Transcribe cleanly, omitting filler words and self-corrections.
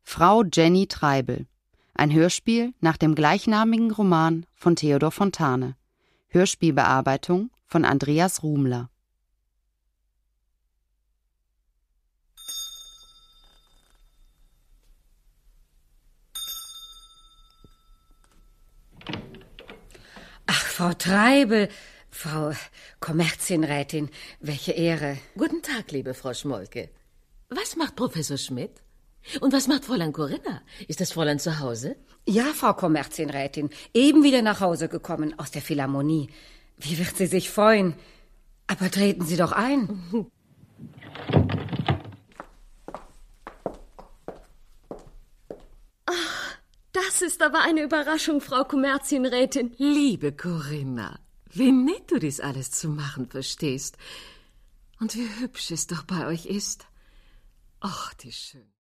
Frau Jenny Treibel. Ein Hörspiel nach dem gleichnamigen Roman von Theodor Fontane. Hörspielbearbeitung von Andreas Rumler. Ach, Frau Treibel, Frau Kommerzienrätin, welche Ehre. Guten Tag, liebe Frau Schmolke. Was macht Professor Schmidt? Und was macht Fräulein Corinna? Ist das Fräulein zu Hause? Ja, Frau Kommerzienrätin, eben wieder nach Hause gekommen aus der Philharmonie. Wie wird sie sich freuen? Aber treten Sie doch ein. Ach, das ist aber eine Überraschung, Frau Kommerzienrätin. Liebe Corinna, wie nett du dies alles zu machen verstehst. Und wie hübsch es doch bei euch ist. Ach, die schön.